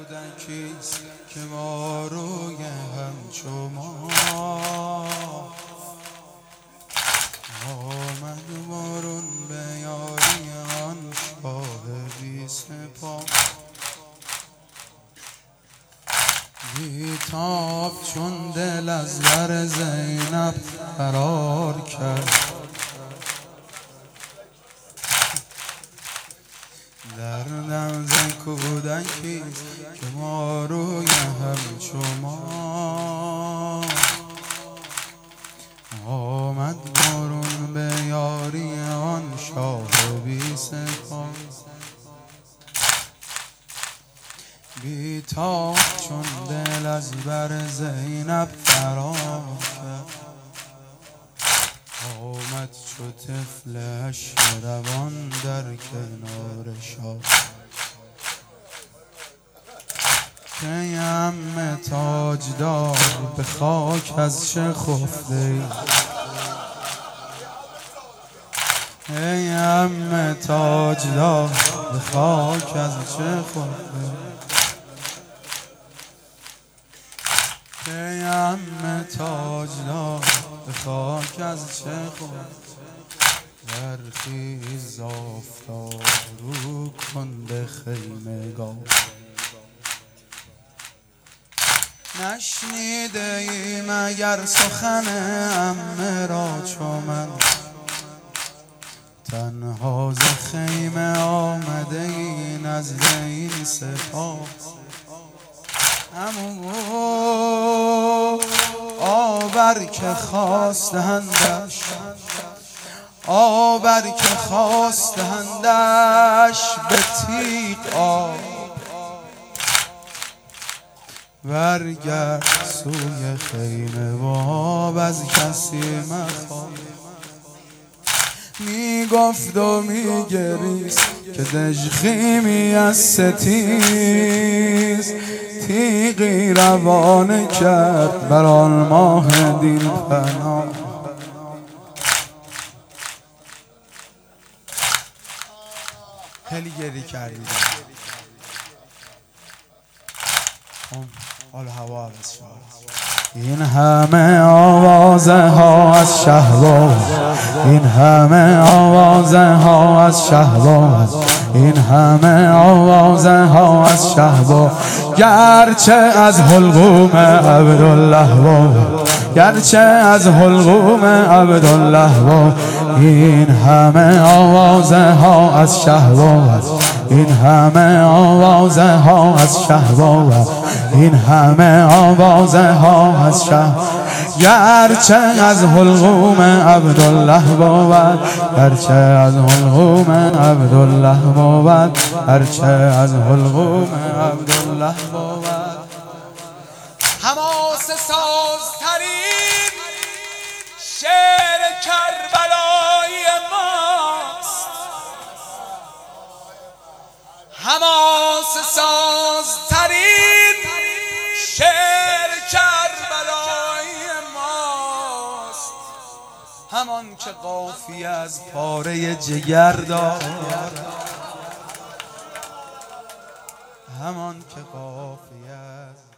کودکیست که ما روی همچو ما آمد بارون به یاری آن شاه بی سپاه. بیتاب چون دل از بر زینب فرار کرد، دردم ز کودکیست که ما روی همچو ما آمد بارون به یاری آن شاه بی سپاه. بیتاب چون دل از بر زینب فرار کرد، آمد چو طفلش روان در کنار شاه. ای عم تاجدار به خاک از چه خفته ای، ای عم تاجدار به خاک از چه خفته ای، ای عم تاجدار به خاک از چه خفته. برخیز آفتاب رو کن به خیمگاه، نشنیده ای مگر سخن عمه را چو من؟ تنها ز خیمه آمده ای نزد این سپاه. عمو آبر که خواستندش، آبر که خواستندش به تیغ آب، برگرد سوی خیمه باب از کسی مخواه. می گفت و می گریست که دژخیمی از ستیز، تیغی روانه کرد بر آن ماه دین پناه. خیلی گری کردید، حال هوا عوض شد. این همه آوازه ها از شهباز، این همه آوازه ها از شهباز، این همه آوازه ها از شهباز، گرچه از حلقوم عبدالله بود، گرچه از حلقوم عبدالله بود. این همه آوازه ها از شهباز، این همه آوازه ها از شهباز، این همه آوازه ها از شهر، گرچه از حلقوم عبدالله بود، گرچه از حلقوم عبدالله بود، گرچه از حلقوم عبدالله بود. حماسه سازترین شعر کربلای ماست، حماسه سازترین شعر کربلای ماست. همان که قافیه از پاره جگر دارد، همان که قافیه از